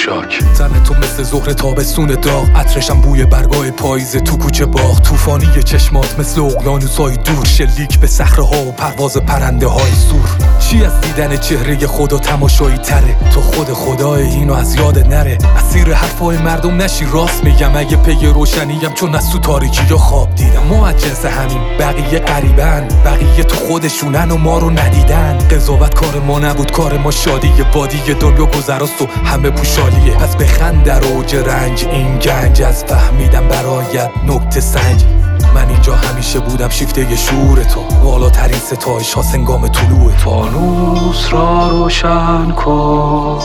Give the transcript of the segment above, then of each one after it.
شاک. تن تو مثل ظهر تابستون داغ، عطرشم بوی برگای پاییز تو کوچه باغ. طوفانی چشمات مثل اقیانوسای دور، شلیک به صخره ها و پرواز پرنده های سور. چی از دیدن چهره خدا تماشایی تره؟ تو خود خدای اینو از یاد نره. اسیر حرفای مردم نشی، راست میگم اگه پی روشنیم، چون از تو تاریکی یا خواب دیدم. ما از جنس همین، بقیه غریبن، بقیه تو خودشونن و ما رو ندیدن. قضاوت کار ما نبود، کار ما شادی بادی دنیا گذراست و همه پوشالیه. پس بخند در اوج رنج، این گنج از فهمیدم برایت نکته سنج. من اینجا همیشه بودم شیفته شعور تو، بالاترین ستایش ها سنگام طلوع تو. فانوس را روشن کن،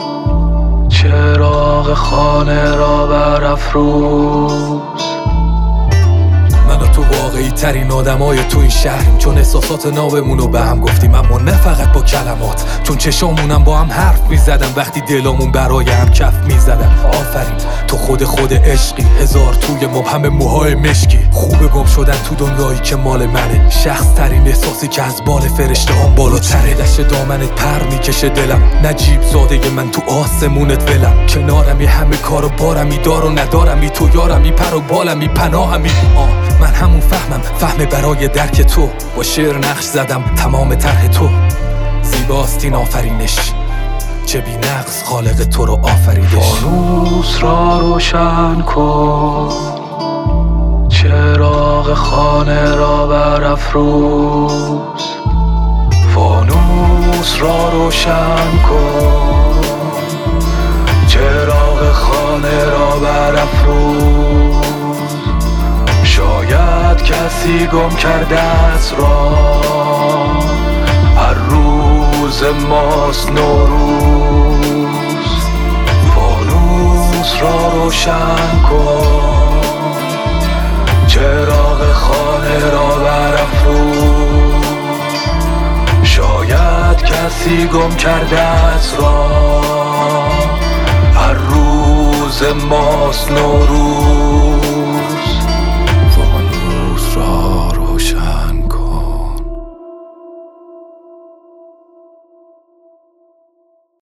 چراغ خانه را برافروز. من و تو واقعی ترین آدمای تو این شهریم، چون احساسات نابمونو به هم گفتیم، اما نه فقط با کلمات. چون چشامونم با هم حرف میزدن وقتی دلامون برای هم کف میزدن. آفرین تو خود عشقی، هزار توی ما همه موهای مشکی. خوبه گم شدن تو دنیایی که مال منه، شخص ترین احساسی که از بال فرشته هم بالاتره. دشت دامنت پر میکشه دلم، نجیب زاده من تو آسمونت ولم. کنارمی همه کارو بارمی، دار و ندارمی، تو یارمی، پر و بالمی، پناهمی. من همون فهم برای درک تو، با شعر نقش زدم تمام طرح تو. زیباست این آفرینش، چه بی نقص خالق تو رو آفریدش. فانوس را روشن کن، چراغ خانه را برافروز. فانوس را روشن کن، چراغ خانه را برافروز. شاید کسی گم کرده است را، هر روز ماست نوروز. فانوس را روشن کن، چراغ خانه را برافروز. شاید کسی گم کرده است را، هر روز ماست نوروز.